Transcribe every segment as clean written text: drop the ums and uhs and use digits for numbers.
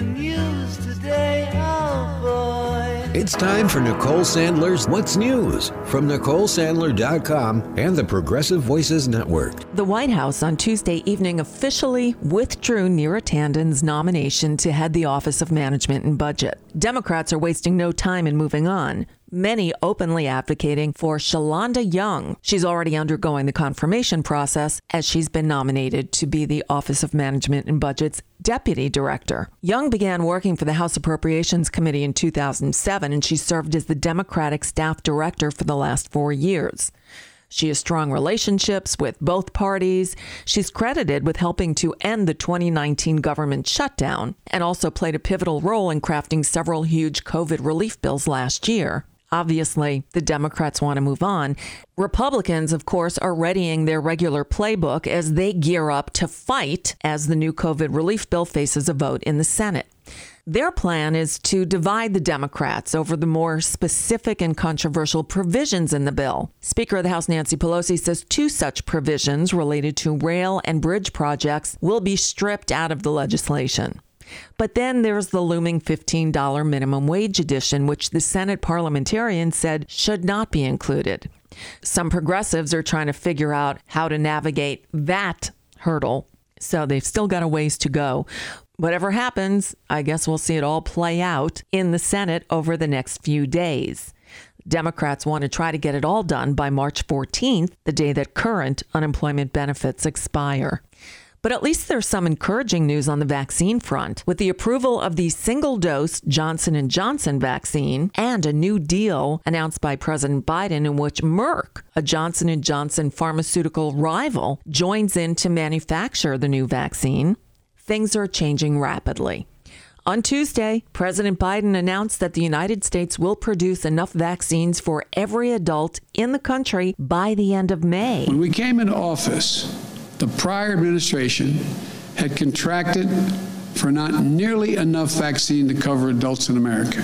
the news today, oh boy. It's time for Nicole Sandler's What's News from NicoleSandler.com and the Progressive Voices Network. The White House on Tuesday evening officially withdrew Neera Tanden's nomination to head the Office of Management and Budget. Democrats are wasting no time in moving on, many openly advocating for Shalanda Young. She's already undergoing the confirmation process as she's been nominated to be the Office of Management and Budget's deputy director. Young began working for the House Appropriations Committee in 2007, and she served as the Democratic staff director for the last 4 years. She has strong relationships with both parties. She's credited with helping to end the 2019 government shutdown and also played a pivotal role in crafting several huge COVID relief bills last year. Obviously, the Democrats want to move on. Republicans, of course, are readying their regular playbook as they gear up to fight as the new COVID relief bill faces a vote in the Senate. Their plan is to divide the Democrats over the more specific and controversial provisions in the bill. Speaker of the House Nancy Pelosi says 2 such provisions related to rail and bridge projects will be stripped out of the legislation. But then there's the looming $15 minimum wage addition, which the Senate parliamentarian said should not be included. Some progressives are trying to figure out how to navigate that hurdle, so they've still got a ways to go. Whatever happens, I guess we'll see it all play out in the Senate over the next few days. Democrats want to try to get it all done by March 14th, the day that current unemployment benefits expire. But at least there's some encouraging news on the vaccine front. With the approval of the single-dose Johnson & Johnson vaccine and a new deal announced by President Biden in which Merck, a Johnson & Johnson pharmaceutical rival, joins in to manufacture the new vaccine, things are changing rapidly. On Tuesday, President Biden announced that the United States will produce enough vaccines for every adult in the country by the end of May. When we came into office, the prior administration had contracted for not nearly enough vaccine to cover adults in America.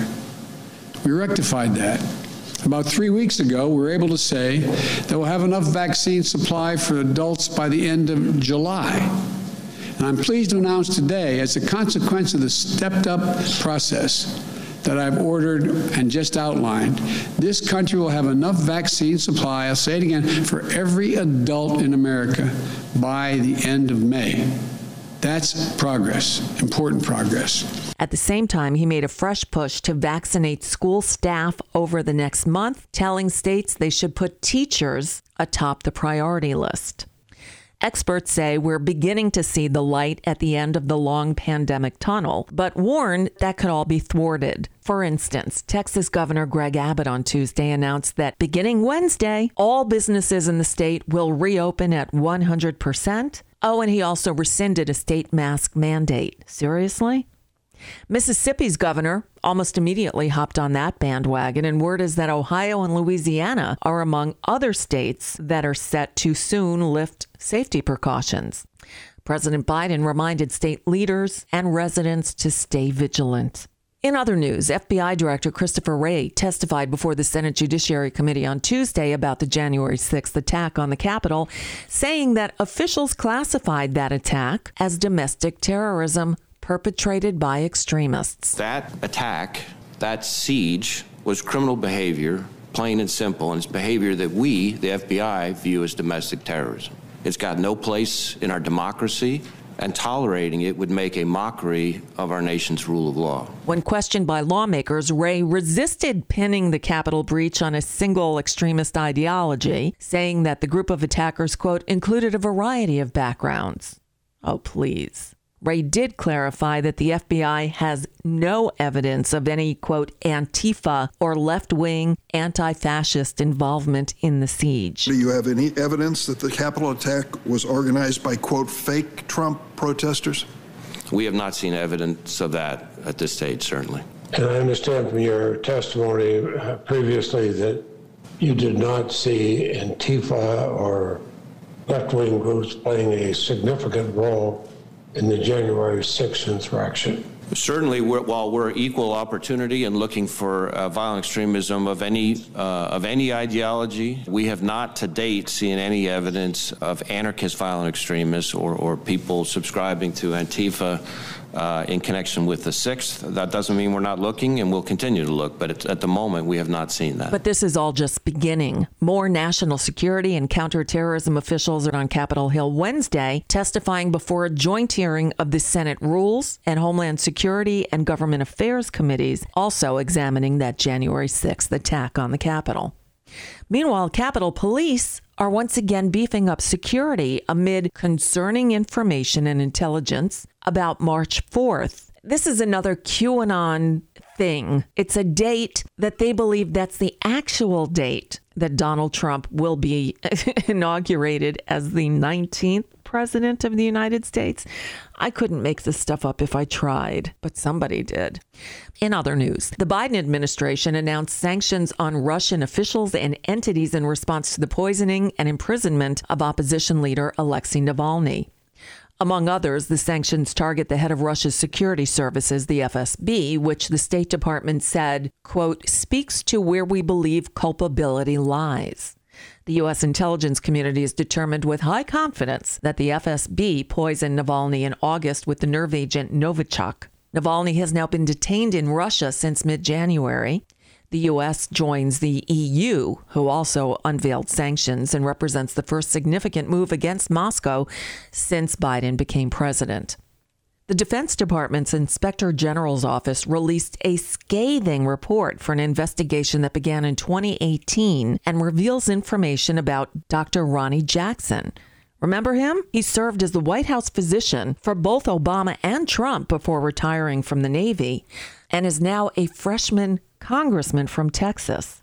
We rectified that. About 3 weeks ago, we were able to say that we'll have enough vaccine supply for adults by the end of July. And I'm pleased to announce today, as a consequence of the stepped-up process that I've ordered and just outlined, this country will have enough vaccine supply, I'll say it again, for every adult in America by the end of May. That's progress, important progress. At the same time, he made a fresh push to vaccinate school staff over the next month, telling states they should put teachers atop the priority list. Experts say we're beginning to see the light at the end of the long pandemic tunnel, but warn that could all be thwarted. For instance, Texas Governor Greg Abbott on Tuesday announced that beginning Wednesday, all businesses in the state will reopen at 100%. Oh, and he also rescinded a state mask mandate. Seriously? Mississippi's governor almost immediately hopped on that bandwagon, and word is that Ohio and Louisiana are among other states that are set to soon lift safety precautions. President Biden reminded state leaders and residents to stay vigilant. In other news, FBI Director Christopher Wray testified before the Senate Judiciary Committee on Tuesday about the January 6th attack on the Capitol, saying that officials classified that attack as domestic terrorism perpetrated by extremists. That attack, that siege, was criminal behavior, plain and simple, and it's behavior that we, the FBI, view as domestic terrorism. It's got no place in our democracy, and tolerating it would make a mockery of our nation's rule of law. When questioned by lawmakers, Wray resisted pinning the Capitol breach on a single extremist ideology, saying that the group of attackers, quote, included a variety of backgrounds. Oh, please. Wray did clarify that the FBI has no evidence of any, quote, Antifa or left-wing anti-fascist involvement in the siege. Do you have any evidence that the Capitol attack was organized by, quote, fake Trump protesters? We have not seen evidence of that at this stage, certainly. And I understand from your testimony previously that you did not see Antifa or left-wing groups playing a significant role in the January 6th insurrection. Certainly, while we're equal opportunity and looking for violent extremism of any ideology, we have not to date seen any evidence of anarchist violent extremists or people subscribing to Antifa in connection with the 6th. That doesn't mean we're not looking, and we'll continue to look, but at the moment, we have not seen that. But this is all just beginning. More national security and counterterrorism officials are on Capitol Hill Wednesday, testifying before a joint hearing of the Senate Rules and Homeland Security and Government Affairs committees, also examining that January 6th attack on the Capitol. Meanwhile, Capitol Police are once again beefing up security amid concerning information and intelligence about March 4th. This is another QAnon thing. It's a date that they believe that's the actual date that Donald Trump will be inaugurated as the 19th president of the United States. I couldn't make this stuff up if I tried, but somebody did. In other news, the Biden administration announced sanctions on Russian officials and entities in response to the poisoning and imprisonment of opposition leader Alexei Navalny. Among others, the sanctions target the head of Russia's security services, the FSB, which the State Department said, quote, speaks to where we believe culpability lies. The U.S. intelligence community is determined with high confidence that the FSB poisoned Navalny in August with the nerve agent Novichok. Navalny has now been detained in Russia since mid-January. The U.S. joins the EU, who also unveiled sanctions and represents the first significant move against Moscow since Biden became president. The Defense Department's Inspector General's office released a scathing report for an investigation that began in 2018 and reveals information about Dr. Ronnie Jackson. Remember him? He served as the White House physician for both Obama and Trump before retiring from the Navy, and is now a freshman congressman from Texas.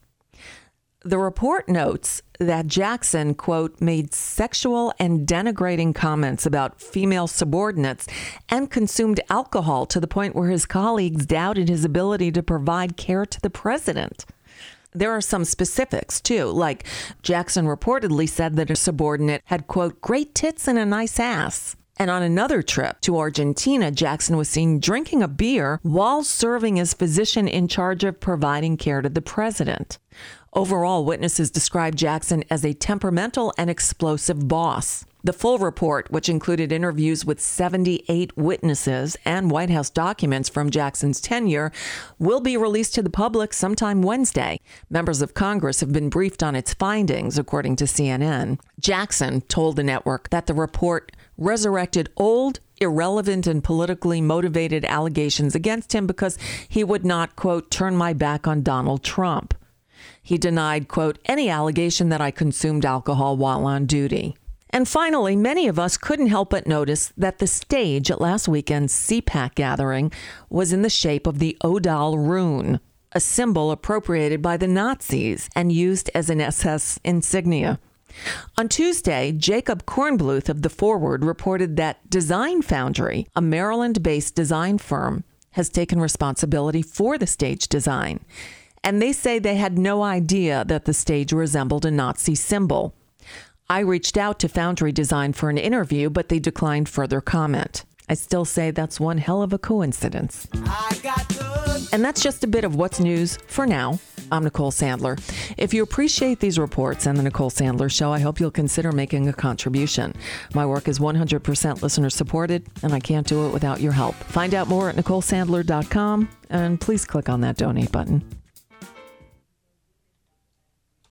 The report notes that Jackson, quote, made sexual and denigrating comments about female subordinates and consumed alcohol to the point where his colleagues doubted his ability to provide care to the president. There are some specifics, too, like Jackson reportedly said that a subordinate had, quote, great tits and a nice ass. And on another trip to Argentina, Jackson was seen drinking a beer while serving as physician in charge of providing care to the president. Overall, witnesses described Jackson as a temperamental and explosive boss. The full report, which included interviews with 78 witnesses and White House documents from Jackson's tenure, will be released to the public sometime Wednesday. Members of Congress have been briefed on its findings, according to CNN. Jackson told the network that the report resurrected old, irrelevant, and politically motivated allegations against him because he would not, quote, turn my back on Donald Trump. He denied, quote, any allegation that I consumed alcohol while on duty. And finally, many of us couldn't help but notice that the stage at last weekend's CPAC gathering was in the shape of the Odal rune, a symbol appropriated by the Nazis and used as an SS insignia. On Tuesday, Jacob Kornbluth of The Forward reported that Design Foundry, a Maryland-based design firm, has taken responsibility for the stage design. And they say they had no idea that the stage resembled a Nazi symbol. I reached out to Foundry Design for an interview, but they declined further comment. I still say that's one hell of a coincidence. And that's just a bit of what's news for now. I'm Nicole Sandler. If you appreciate these reports and the Nicole Sandler Show, I hope you'll consider making a contribution. My work is 100% listener supported, and I can't do it without your help. Find out more at NicoleSandler.com, and please click on that donate button.